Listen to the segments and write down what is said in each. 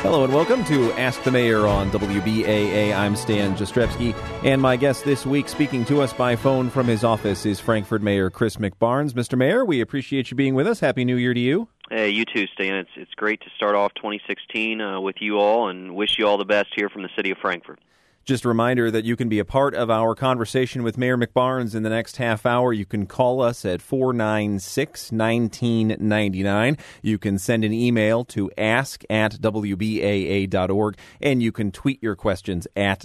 Hello and welcome to Ask the Mayor on WBAA. I'm Stan Jastrzebski, and my guest this week speaking to us by phone from his office is Frankfort Mayor Chris McBarnes. Mr. Mayor, we appreciate you being with us. Happy New Year to you. Hey, you too, Stan. It's great to start off 2016 with you all and wish you all the best here from the city of Frankfort. Just a reminder that you can be a part of our conversation with Mayor McBarnes in the next half hour. You can call us at 496-1999. You can send an email to ask@wbaa.org, and you can tweet your questions at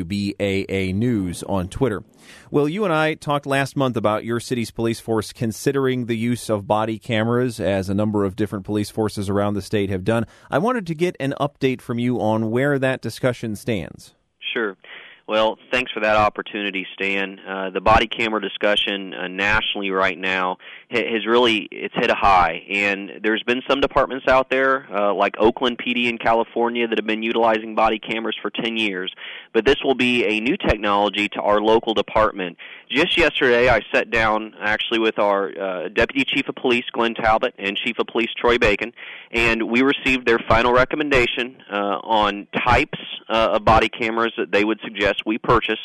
WBAA News on Twitter. Well, you and I talked last month about your city's police force considering the use of body cameras, as a number of different police forces around the state have done. I wanted to get an update from you on where that discussion stands. Sure. Well, thanks for that opportunity, Stan. The body camera discussion nationally right now has really hit a high, and there's been some departments out there, like Oakland PD in California, that have been utilizing body cameras for 10 years. But this will be a new technology to our local department. Just yesterday, I sat down actually with our Deputy Chief of Police, Glenn Talbot, and Chief of Police, Troy Bacon, and we received their final recommendation on types of body cameras that they would suggest we purchase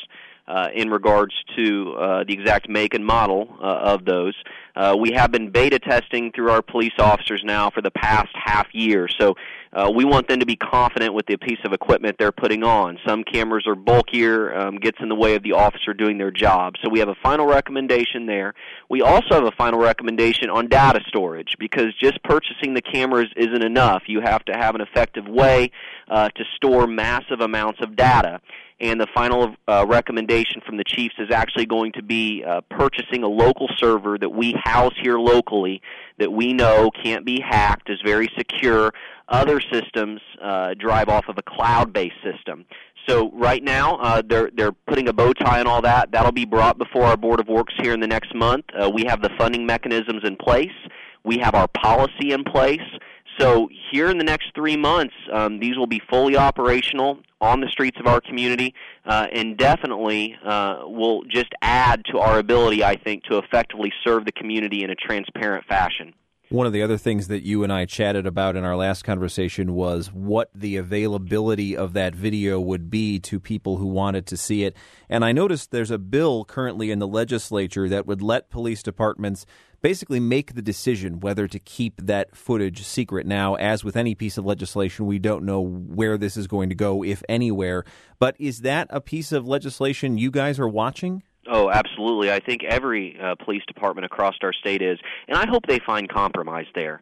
in regards to the exact make and model of those. We have been beta testing through our police officers now for the past half year, so we want them to be confident with the piece of equipment they're putting on. Some cameras are bulkier, gets in the way of the officer doing their job. So we have a final recommendation there. We also have a final recommendation on data storage, because just purchasing the cameras isn't enough. You have to have an effective way to store massive amounts of data. And the final recommendation from the chiefs is actually going to be purchasing a local server that we house here locally that we know can't be hacked, is very secure. Other systems drive off of a cloud-based system. So right now, they're putting a bow tie on all that. That'll be brought before our Board of Works here in the next month. We have the funding mechanisms in place. We have our policy in place. So here in the next 3 months, these will be fully operational on the streets of our community, and definitely will just add to our ability, I think, to effectively serve the community in a transparent fashion. One of the other things that you and I chatted about in our last conversation was what the availability of that video would be to people who wanted to see it. And I noticed there's a bill currently in the legislature that would let police departments basically make the decision whether to keep that footage secret. Now, as with any piece of legislation, we don't know where this is going to go, if anywhere. But is that a piece of legislation you guys are watching? Oh, absolutely. I think every police department across our state is, and I hope they find compromise there.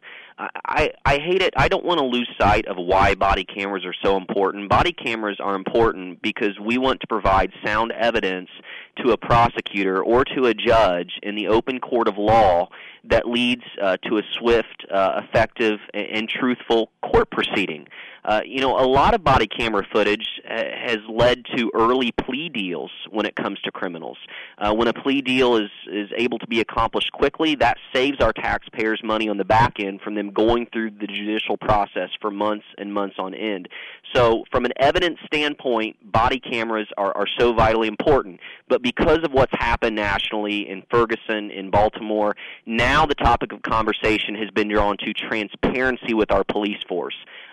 I hate it. I don't want to lose sight of why body cameras are so important. Body cameras are important because we want to provide sound evidence to a prosecutor or to a judge in the open court of law that leads to a swift, effective, and truthful court proceeding. A lot of body camera footage has led to early plea deals when it comes to criminals. When a plea deal is able to be accomplished quickly, that saves our taxpayers money on the back end from them going through the judicial process for months and months on end. So from an evidence standpoint, body cameras are so vitally important. But because of what's happened nationally in Ferguson, in Baltimore, now the topic of conversation has been drawn to transparency with our police force.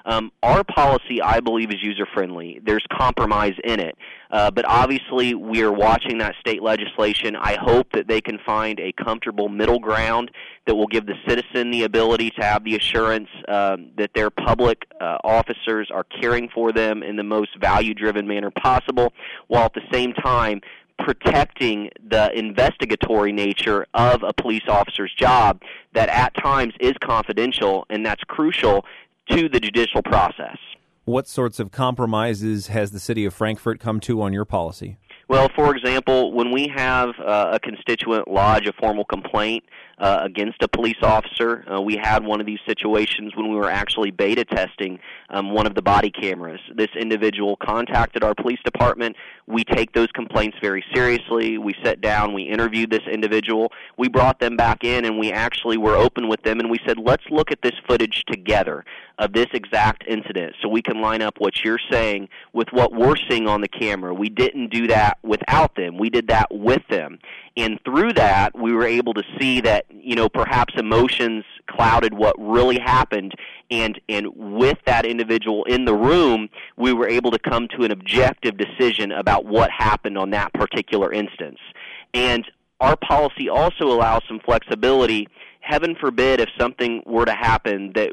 Our policy, I believe, is user-friendly. There's compromise in it. But obviously, we are watching that state legislation. I hope that they can find a comfortable middle ground that will give the citizen the ability to have the assurance that their public officers are caring for them in the most value-driven manner possible, while at the same time protecting the investigatory nature of a police officer's job that at times is confidential, and that's crucial to the judicial process. What sorts of compromises has the city of Frankfort come to on your policy? Well, for example, when we have a constituent lodge a formal complaint against a police officer, we had one of these situations when we were actually beta testing one of the body cameras. This individual contacted our police department. We take those complaints very seriously. We sat down, we interviewed this individual. We brought them back in, and we actually were open with them, and we said, let's look at this footage together. of this exact incident, so we can line up what you're saying with what we're seeing on the camera. We didn't do that without them. We did that with them. And through that, we were able to see that, perhaps emotions clouded what really happened. And with that individual in the room, we were able to come to an objective decision about what happened on that particular instance. And our policy also allows some flexibility. Heaven forbid if something were to happen that,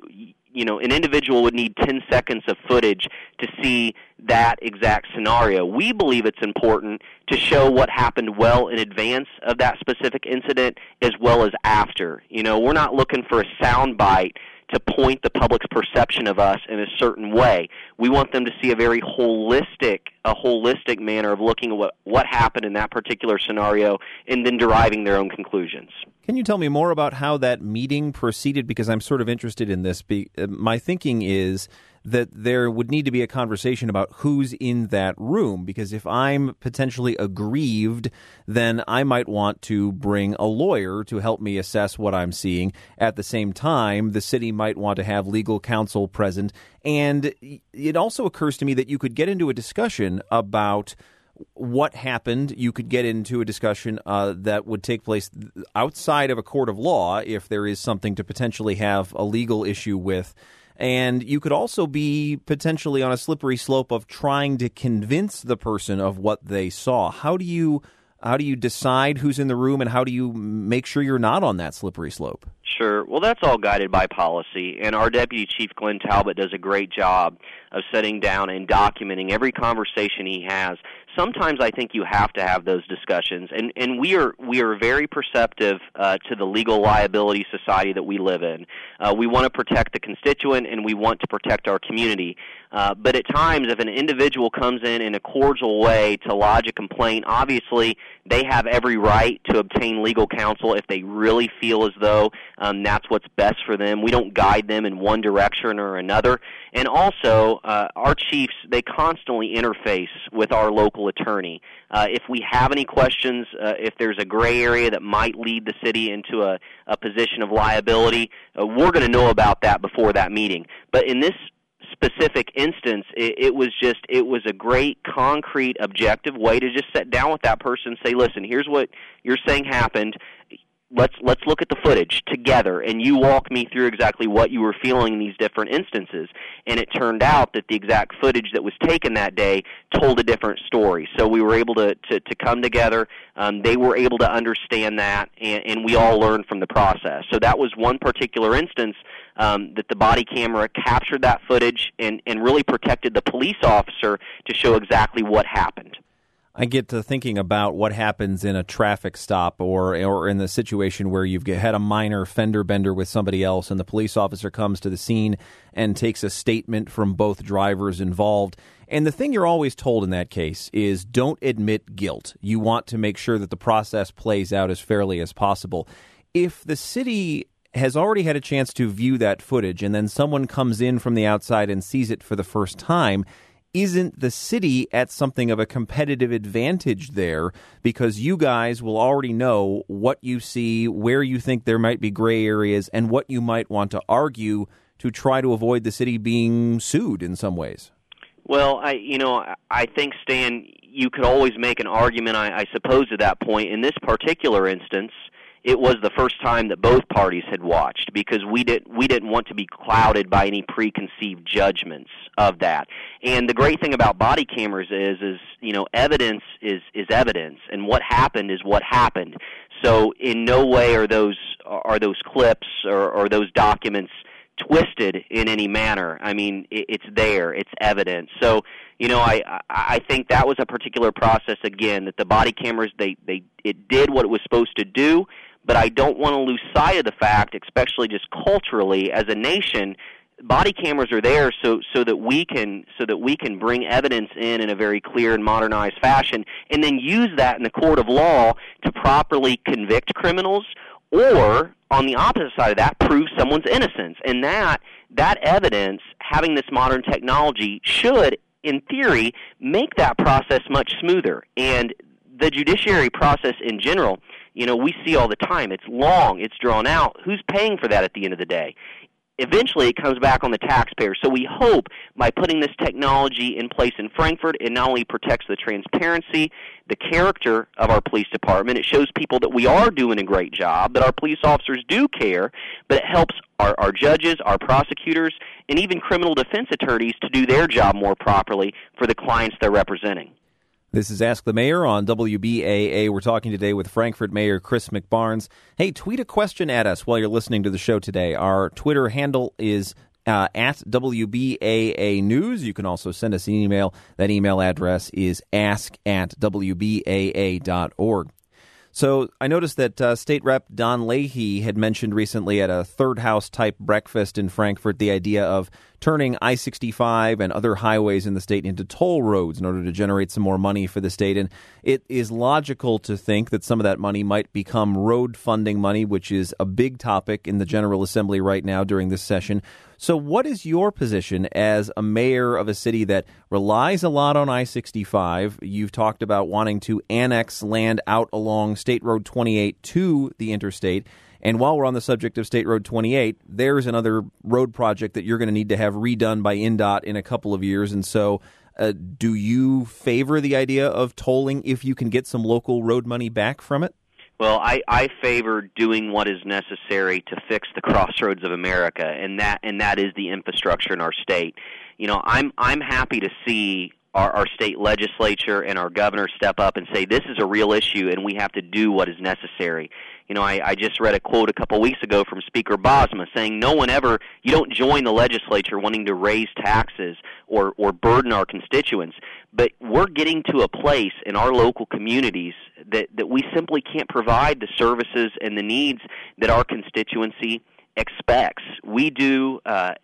an individual would need 10 seconds of footage to see that exact scenario. We believe it's important to show what happened well in advance of that specific incident as well as after. We're not looking for a sound bite to point the public's perception of us in a certain way. We want them to see a very holistic manner of looking at what happened in that particular scenario and then deriving their own conclusions. Can you tell me more about how that meeting proceeded? Because I'm sort of interested in this. My thinking is that there would need to be a conversation about who's in that room, because if I'm potentially aggrieved, then I might want to bring a lawyer to help me assess what I'm seeing. At the same time, the city might want to have legal counsel present. And it also occurs to me that you could get into a discussion about what happened. You could get into a discussion that would take place outside of a court of law if there is something to potentially have a legal issue with. And you could also be potentially on a slippery slope of trying to convince the person of what they saw. How do you decide who's in the room, and how do you make sure you're not on that slippery slope? Sure. Well, that's all guided by policy, and our Deputy Chief Glenn Talbot does a great job of sitting down and documenting every conversation he has. Sometimes I think you have to have those discussions, and we are very perceptive to the legal liability society that we live in. We want to protect the constituent, and we want to protect our community. But at times, if an individual comes in a cordial way to lodge a complaint, obviously they have every right to obtain legal counsel if they really feel as though that's what's best for them. We don't guide them in one direction or another. And also, our chiefs, they constantly interface with our local attorney. If we have any questions, if there's a gray area that might lead the city into a position of liability, we're going to know about that before that meeting. But in this specific instance, it was a great, concrete, objective way to just sit down with that person and say, listen, here's what you're saying happened. Let's look at the footage together, and you walk me through exactly what you were feeling in these different instances. And it turned out that the exact footage that was taken that day told a different story. So we were able to come together. They were able to understand that, and we all learned from the process. So that was one particular instance that the body camera captured that footage and really protected the police officer to show exactly what happened. I get to thinking about what happens in a traffic stop or in the situation where you've had a minor fender bender with somebody else and the police officer comes to the scene and takes a statement from both drivers involved. And the thing you're always told in that case is don't admit guilt. You want to make sure that the process plays out as fairly as possible. If the city has already had a chance to view that footage and then someone comes in from the outside and sees it for the first time, isn't the city at something of a competitive advantage there because you guys will already know what you see, where you think there might be gray areas, and what you might want to argue to try to avoid the city being sued in some ways? Well, I think, Stan, you could always make an argument, I suppose, at that point. In this particular instance, it was the first time that both parties had watched because we didn't want to be clouded by any preconceived judgments of that. And the great thing about body cameras is evidence is evidence, and what happened is what happened. So in no way are those clips or those documents twisted in any manner. I mean, it's there, it's evidence. So, I think that was a particular process again that the body cameras it did what it was supposed to do. But I don't want to lose sight of the fact, especially just culturally as a nation, body cameras are there so that we can bring evidence in a very clear and modernized fashion, and then use that in the court of law to properly convict criminals, or on the opposite side of that, prove someone's innocence. And that evidence, having this modern technology, should, in theory, make that process much smoother. And the judiciary process in general, we see all the time. It's long. It's drawn out. Who's paying for that at the end of the day? eventually it comes back on the taxpayer. So we hope by putting this technology in place in Frankfort, it not only protects the transparency, the character of our police department, it shows people that we are doing a great job, that our police officers do care, but it helps our judges, our prosecutors, and even criminal defense attorneys to do their job more properly for the clients they're representing. This is Ask the Mayor on WBAA. We're talking today with Frankfort Mayor Chris McBarnes. Hey, tweet a question at us while you're listening to the show today. Our Twitter handle is at WBAA News. You can also send us an email. That email address is ask@WBAA.org. So I noticed that State Rep Don Leahy had mentioned recently at a third house-type breakfast in Frankfort the idea of turning I-65 and other highways in the state into toll roads in order to generate some more money for the state. And it is logical to think that some of that money might become road funding money, which is a big topic in the General Assembly right now during this session. So what is your position as a mayor of a city that relies a lot on I-65? You've talked about wanting to annex land out along State Road 28 to the interstate. And while we're on the subject of State Road 28, there's another road project that you're going to need to have redone by INDOT in a couple of years. And so do you favor the idea of tolling if you can get some local road money back from it? Well, I favor doing what is necessary to fix the crossroads of America, and that is the infrastructure in our state. You know, I'm happy to see our state legislature and our governor step up and say this is a real issue and we have to do what is necessary. You know, I just read a quote a couple weeks ago from Speaker Bosma saying you don't join the legislature wanting to raise taxes or burden our constituents, but we're getting to a place in our local communities that we simply can't provide the services and the needs that our constituency expects. We do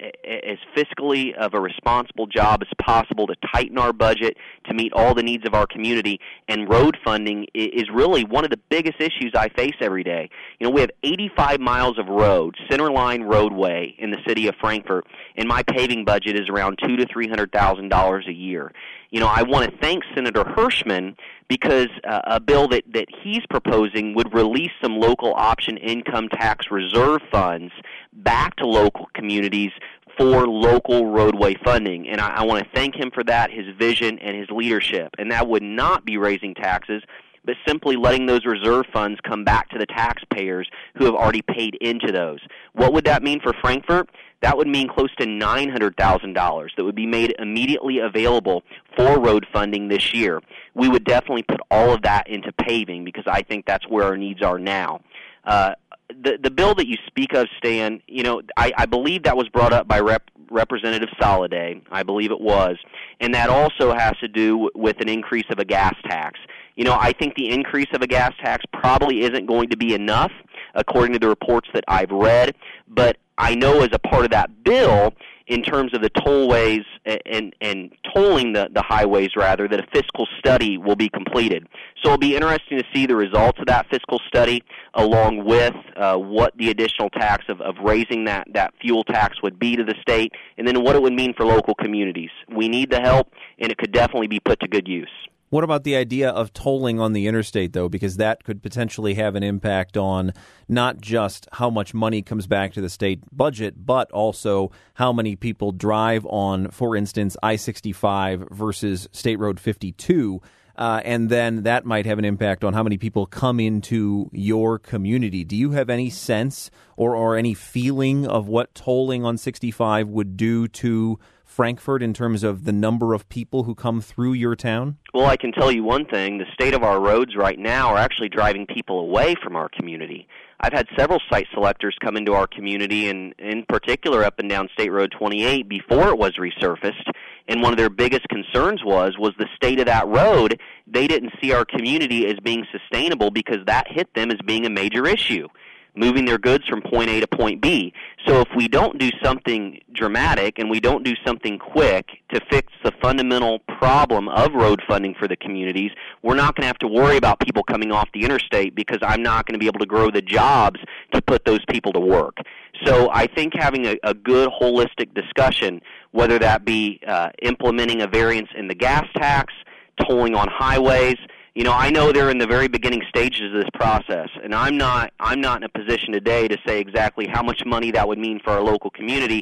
as fiscally of a responsible job as possible to tighten our budget to meet all the needs of our community, and road funding is really one of the biggest issues I face every day. You know, we have 85 miles of road, centerline roadway in the city of Frankfort, and my paving budget is around $200,000 to $300,000 a year. You know, I want to thank Senator Hirschman because a bill that he's proposing would release some local option income tax reserve funds back to local communities for local roadway funding. And I want to thank him for that, his vision and his leadership. And that would not be raising taxes, but simply letting those reserve funds come back to the taxpayers who have already paid into those. What would that mean for Frankfort? That would mean close to $900,000 that would be made immediately available for road funding this year. We would definitely put all of that into paving because I think that's where our needs are now. The bill that you speak of, Stan, you know, I believe that was brought up by Representative Soliday. I believe it was. And that also has to do with an increase of a gas tax. You know, I think the increase of a gas tax probably isn't going to be enough, according to the reports that I've read, but I know as a part of that bill, in terms of the tollways and tolling the highways, rather, that a fiscal study will be completed. So it'll be interesting to see the results of that fiscal study along with what the additional tax of raising that fuel tax would be to the state and then what it would mean for local communities. We need the help, and it could definitely be put to good use. What about the idea of tolling on the interstate, though? Because that could potentially have an impact on not just how much money comes back to the state budget, but also how many people drive on, for instance, I-65 versus State Road 52. And then that might have an impact on how many people come into your community. Do you have any sense or any feeling of what tolling on 65 would do to Frankfort in terms of the number of people who come through your town? Well, I can tell you one thing. The state of our roads right now are actually driving people away from our community. I've had several site selectors come into our community, and in particular up and down State Road 28 before it was resurfaced, and one of their biggest concerns was the state of that road. They didn't see our community as being sustainable because that hit them as being a major issue, moving their goods from point A to point B. So if we don't do something dramatic and we don't do something quick to fix the fundamental problem of road funding for the communities, we're not going to have to worry about people coming off the interstate because I'm not going to be able to grow the jobs to put those people to work. So I think having a good holistic discussion, whether that be implementing a variance in the gas tax, tolling on highways, I know they're in the very beginning stages of this process, and I'm not in a position today to say exactly how much money that would mean for our local community.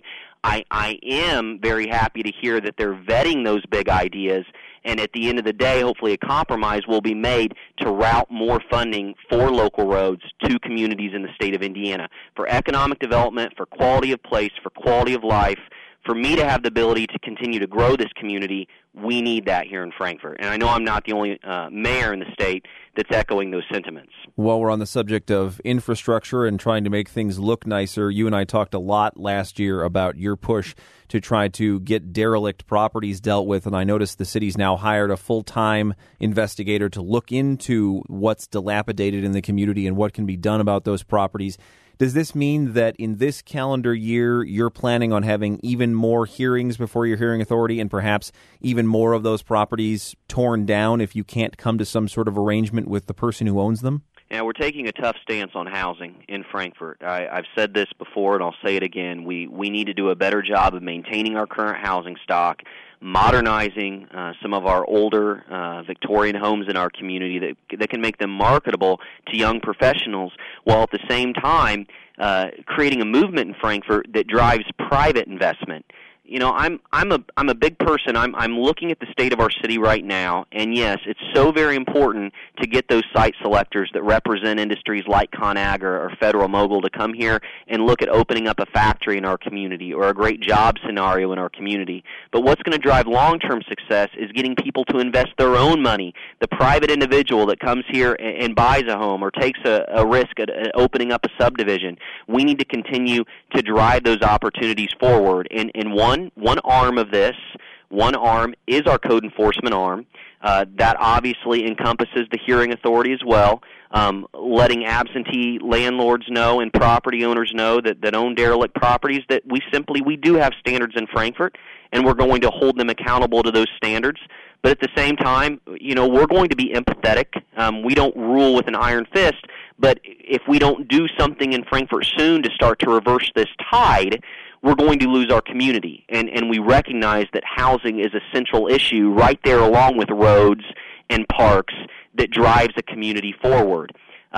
I am very happy to hear that they're vetting those big ideas, and at the end of the day, hopefully a compromise will be made to route more funding for local roads to communities in the state of Indiana for economic development, for quality of place, for quality of life. For me to have the ability to continue to grow this community, we need that here in Frankfort. And I know I'm not the only mayor in the state that's echoing those sentiments. While we're on the subject of infrastructure and trying to make things look nicer, you and I talked a lot last year about your push to try to get derelict properties dealt with, and I noticed the city's now hired a full-time investigator to look into what's dilapidated in the community and what can be done about those properties. Does this mean that in this calendar year, you're planning on having even more hearings before your hearing authority and perhaps even more of those properties torn down if you can't come to some sort of arrangement with the person who owns them? Yeah, we're taking a tough stance on housing in Frankfort. I've said this before, and I'll say it again. We need to do a better job of maintaining our current housing stock, modernizing some of our older Victorian homes in our community that can make them marketable to young professionals, while at the same time creating a movement in Frankfort that drives private investment. I'm a big person. I'm looking at the state of our city right now, and yes, it's so very important to get those site selectors that represent industries like ConAgra or Federal Mogul to come here and look at opening up a factory in our community or a great job scenario in our community. But what's going to drive long-term success is getting people to invest their own money. The private individual that comes here and buys a home or takes a risk at opening up a subdivision. We need to continue to drive those opportunities forward. And one arm of this, one arm is our code enforcement arm. That obviously encompasses the hearing authority as well, letting absentee landlords know and property owners know that own derelict properties that we do have standards in Frankfort, and we're going to hold them accountable to those standards. But at the same time, we're going to be empathetic. We don't rule with an iron fist, but if we don't do something in Frankfort soon to start to reverse this tide, we're going to lose our community. And we recognize that housing is a central issue right there along with roads and parks that drives a community forward.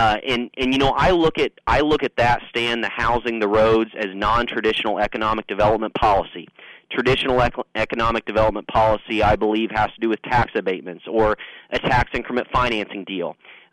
I look at that, Stan, the housing, the roads, as non-traditional economic development policy. Traditional economic development policy, I believe, has to do with tax abatements or a tax increment financing deal.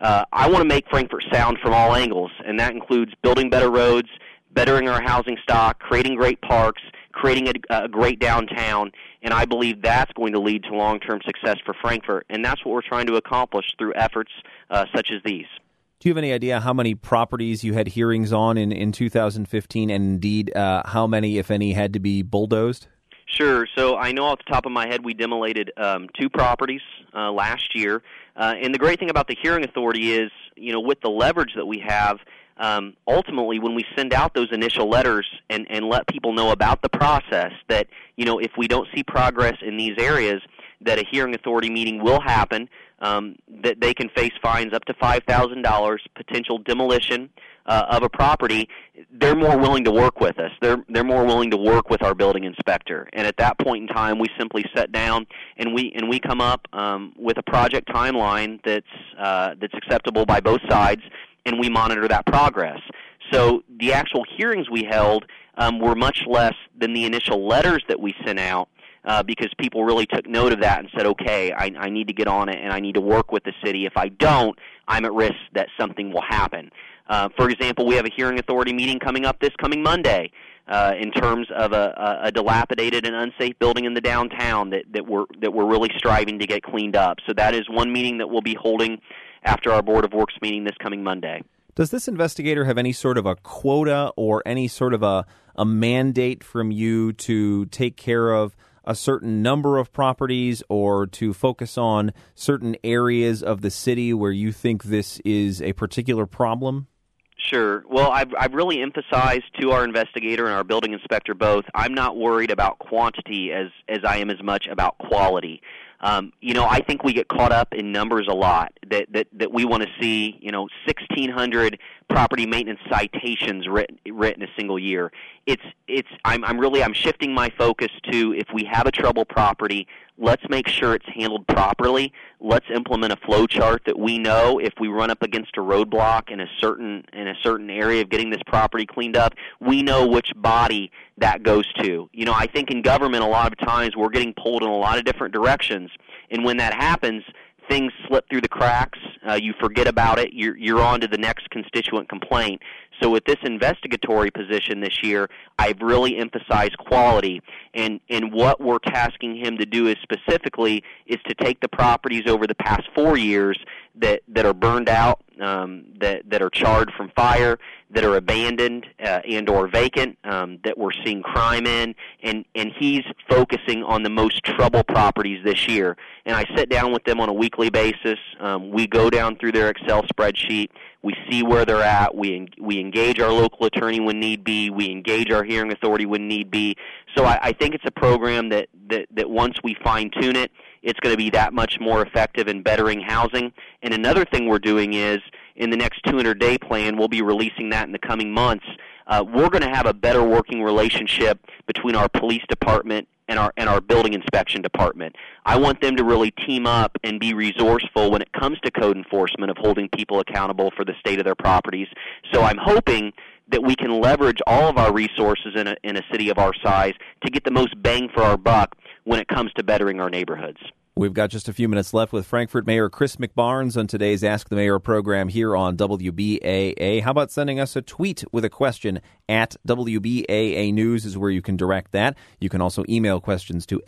I want to make Frankfort sound from all angles, and that includes building better roads, bettering our housing stock, creating great parks, creating a great downtown, and I believe that's going to lead to long-term success for Frankfort, and that's what we're trying to accomplish through efforts such as these. Do you have any idea how many properties you had hearings on in 2015, and indeed how many, if any, had to be bulldozed? Sure. So I know off the top of my head we demolated 2 properties last year. And the great thing about the hearing authority is, with the leverage that we have, ultimately when we send out those initial letters and let people know about the process, that, if we don't see progress in these areas, that a hearing authority meeting will happen, that they can face fines up to $5,000, potential demolition of a property. They're more willing to work with us. They're more willing to work with our building inspector. And at that point in time, we simply sit down and we come up with a project timeline that's acceptable by both sides, and we monitor that progress. So the actual hearings we held were much less than the initial letters that we sent out, because people really took note of that and said, okay, I need to get on it and I need to work with the city. If I don't, I'm at risk that something will happen. For example, we have a hearing authority meeting coming up this coming Monday in terms of a dilapidated and unsafe building in the downtown that we're really striving to get cleaned up. So that is one meeting that we'll be holding after our Board of Works meeting this coming Monday. Does this investigator have any sort of a quota or any sort of a mandate from you to take care of a certain number of properties or to focus on certain areas of the city where you think this is a particular problem? Sure. Well, I've really emphasized to our investigator and our building inspector both, I'm not worried about quantity as I am as much about quality. I think we get caught up in numbers a lot, that we want to see, 1,600 property maintenance citations written a single year. I'm shifting my focus to, if we have a trouble property, let's make sure it's handled properly. Let's implement a flow chart that we know if we run up against a roadblock in a certain area of getting this property cleaned up, we know which body that goes to. You know, I think in government a lot of times we're getting pulled in a lot of different directions, and when that happens, things slip through the cracks. You forget about it. You're on to the next constituent complaint. So with this investigatory position this year, I've really emphasized quality. And what we're tasking him to do is specifically is to take the properties over the past 4 years that are burned out, that are charred from fire, that are abandoned and or vacant, that we're seeing crime in, and he's focusing on the most trouble properties this year. And I sit down with them on a weekly basis. We go down through their Excel spreadsheet. We see where they're at. We engage our local attorney when need be. We engage our hearing authority when need be. So I think it's a program that once we fine-tune it, it's going to be that much more effective in bettering housing. And another thing we're doing is, in the next 200-day plan, we'll be releasing that in the coming months, we're going to have a better working relationship between our police department and our building inspection department. I want them to really team up and be resourceful when it comes to code enforcement of holding people accountable for the state of their properties. So I'm hoping that we can leverage all of our resources in a city of our size to get the most bang for our buck when it comes to bettering our neighborhoods. We've got just a few minutes left with Frankfort Mayor Chris McBarnes on today's Ask the Mayor program here on WBAA. How about sending us a tweet with a question at WBAA News is where you can direct that. You can also email questions to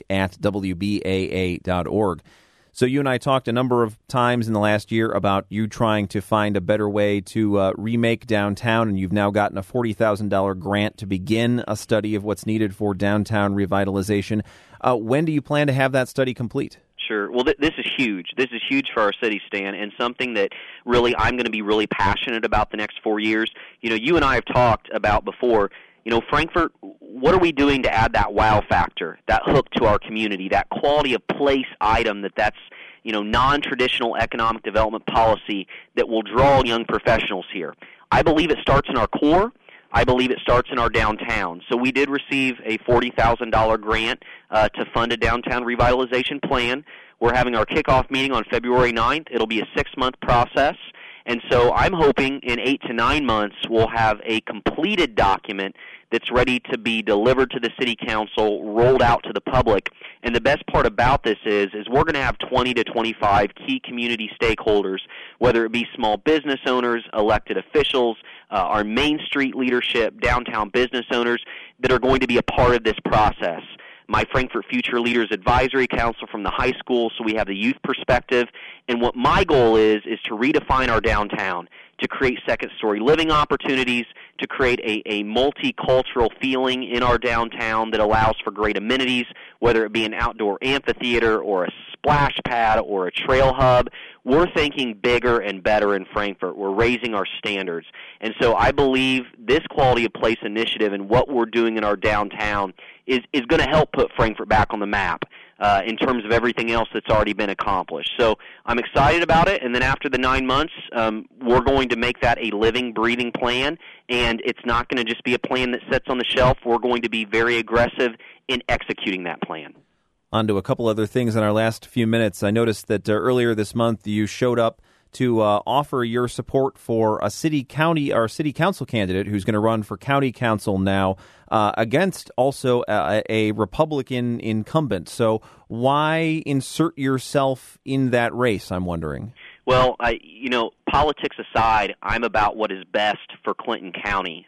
ask@WBAA.org. So you and I talked a number of times in the last year about you trying to find a better way to remake downtown, and you've now gotten a $40,000 grant to begin a study of what's needed for downtown revitalization. When do you plan to have that study complete? Sure. Well, this is huge. This is huge for our city, Stan, and something that really I'm going to be really passionate about the next 4 years. You know, you and I have talked about before, you know, Frankfort, what are we doing to add that wow factor, that hook to our community, that quality of place item that's, you know, non-traditional economic development policy that will draw young professionals here? I believe it starts in our core. I believe it starts in our downtown. So we did receive a $40,000 grant to fund a downtown revitalization plan. We're having our kickoff meeting on February 9th. It'll be a 6-month process. And so I'm hoping in 8 to 9 months we'll have a completed document that's ready to be delivered to the City Council, rolled out to the public. And the best part about this is we're going to have 20 to 25 key community stakeholders, whether it be small business owners, elected officials, our Main Street leadership, downtown business owners, that are going to be a part of this process. My Frankfort Future Leaders Advisory Council from the high school, so we have the youth perspective. And what my goal is to redefine our downtown, to create second-story living opportunities, to create a multicultural feeling in our downtown that allows for great amenities, whether it be an outdoor amphitheater or a splash pad or a trail hub. We're thinking bigger and better in Frankfort. We're raising our standards. And so I believe this quality of place initiative and what we're doing in our downtown is going to help put Frankfort back on the map in terms of everything else that's already been accomplished. So I'm excited about it, and then after the 9 months, we're going to make that a living, breathing plan, and it's not going to just be a plan that sits on the shelf. We're going to be very aggressive in executing that plan. On to a couple other things in our last few minutes. I noticed that earlier this month you showed up to offer your support for a city council candidate who's going to run for county council now against also a Republican incumbent. So why insert yourself in that race, I'm wondering? Well, politics aside, I'm about what is best for Clinton County.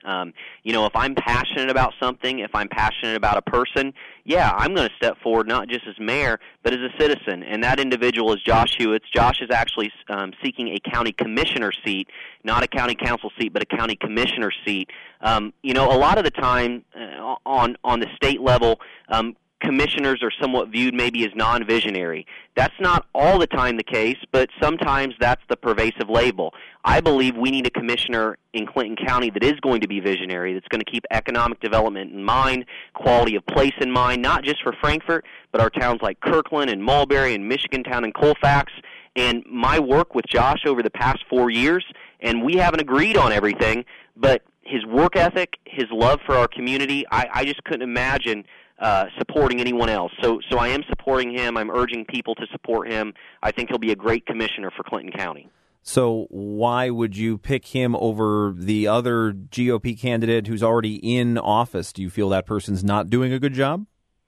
If I'm passionate about something, if I'm passionate about a person, I'm going to step forward not just as mayor, but as a citizen. And that individual is Josh Hewitts. Josh is actually seeking a county commissioner seat, not a county council seat, but a county commissioner seat. A lot of the time on the state level, commissioners are somewhat viewed maybe as non-visionary. That's not all the time the case, but sometimes that's the pervasive label. I believe we need a commissioner in Clinton County that is going to be visionary, that's going to keep economic development in mind, quality of place in mind, not just for Frankfort, but our towns like Kirkland and Mulberry and Michigantown and Colfax. And my work with Josh over the past 4 years and we haven't agreed on everything, but his work ethic, his love for our community, I just couldn't imagine supporting anyone else. So I am supporting him. I'm urging people to support him. I think he'll be a great commissioner for Clinton County. So why would you pick him over the other GOP candidate who's already in office? Do you feel that person's not doing a good job?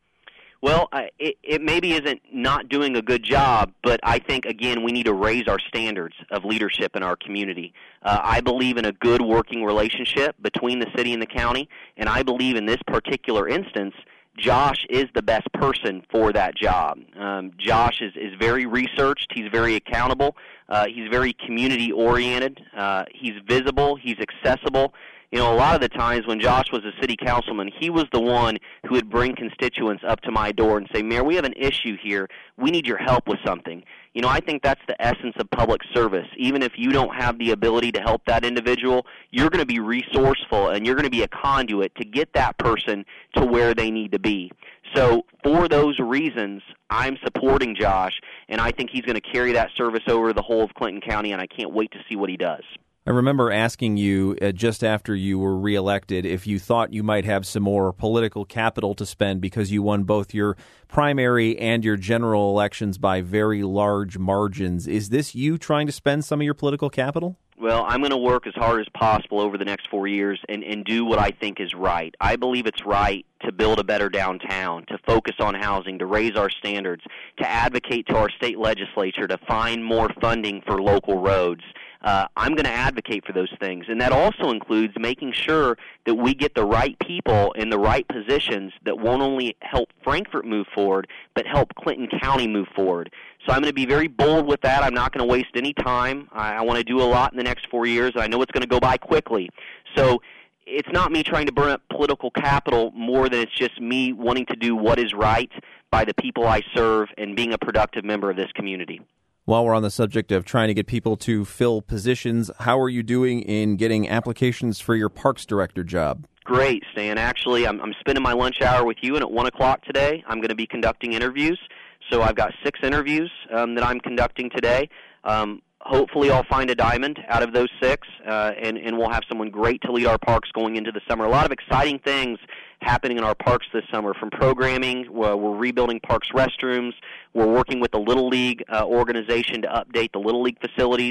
Well, it maybe isn't not doing a good job, but I think, again, we need to raise our standards of leadership in our community. I believe in a good working relationship between the city and the county, and I believe in this particular instance, Josh is the best person for that job. Josh is very researched. He's very accountable. He's very community-oriented. He's visible. He's accessible. You know, a lot of the times when Josh was a city councilman, he was the one who would bring constituents up to my door and say, Mayor, we have an issue here. We need your help with something. You know, I think that's the essence of public service. Even if you don't have the ability to help that individual, you're going to be resourceful and you're going to be a conduit to get that person to where they need to be. So for those reasons, I'm supporting Josh, and I think he's going to carry that service over the whole of Clinton County, and I can't wait to see what he does. I remember asking you just after you were reelected if you thought you might have some more political capital to spend because you won both your primary and your general elections by very large margins. Is this you trying to spend some of your political capital? Well, I'm going to work as hard as possible over the next 4 years and do what I think is right. I believe it's right to build a better downtown, to focus on housing, to raise our standards, to advocate to our state legislature to find more funding for local roads. I'm going to advocate for those things, and that also includes making sure that we get the right people in the right positions that won't only help Frankfort move forward, but help Clinton County move forward. So I'm going to be very bold with that. I'm not going to waste any time. I want to do a lot in the next 4 years, and I know it's going to go by quickly. So it's not me trying to burn up political capital more than it's just me wanting to do what is right by the people I serve and being a productive member of this community. While we're on the subject of trying to get people to fill positions, how are you doing in getting applications for your Parks Director job? Great, Stan. Actually, I'm spending my lunch hour with you, and at 1 o'clock today, I'm going to be conducting interviews. So I've got 6 interviews that I'm conducting today. Hopefully I'll find a diamond out of those 6, and we'll have someone great to lead our parks going into the summer. A lot of exciting things happening in our parks this summer, from programming. We're rebuilding parks restrooms. We're working with the Little League organization to update the Little League facilities.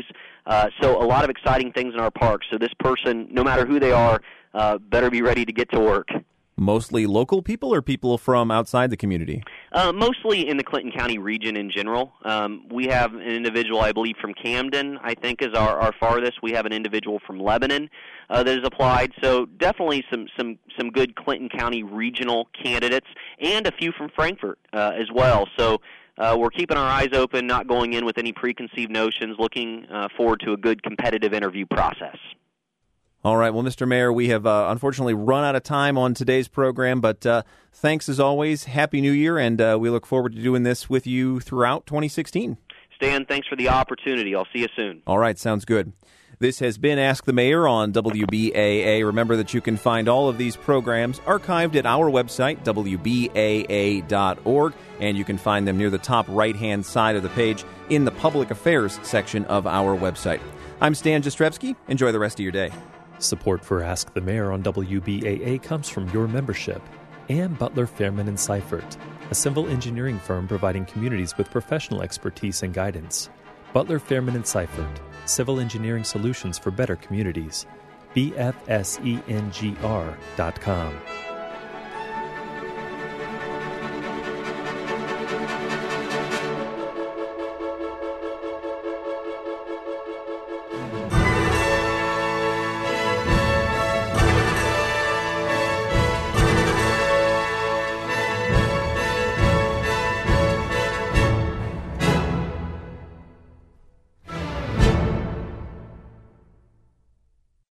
So a lot of exciting things in our parks. So this person, no matter who they are, better be ready to get to work. Mostly local people or people from outside the community? Mostly in the Clinton County region in general. We have an individual, I believe, from Camden, I think, is our farthest. We have an individual from Lebanon that has applied. So definitely some good Clinton County regional candidates, and a few from Frankfort as well. So we're keeping our eyes open, not going in with any preconceived notions, looking forward to a good competitive interview process. All right. Well, Mr. Mayor, we have unfortunately run out of time on today's program, but thanks as always. Happy New Year, and we look forward to doing this with you throughout 2016. Stan, thanks for the opportunity. I'll see you soon. All right. Sounds good. This has been Ask the Mayor on WBAA. Remember that you can find all of these programs archived at our website, WBAA.org, and you can find them near the top right-hand side of the page in the Public Affairs section of our website. I'm Stan Jastrzebski. Enjoy the rest of your day. Support for Ask the Mayor on WBAA comes from your membership and Butler, Fairman & Seifert, a civil engineering firm providing communities with professional expertise and guidance. Butler, Fairman & Seifert, civil engineering solutions for better communities. BFSENGR.com.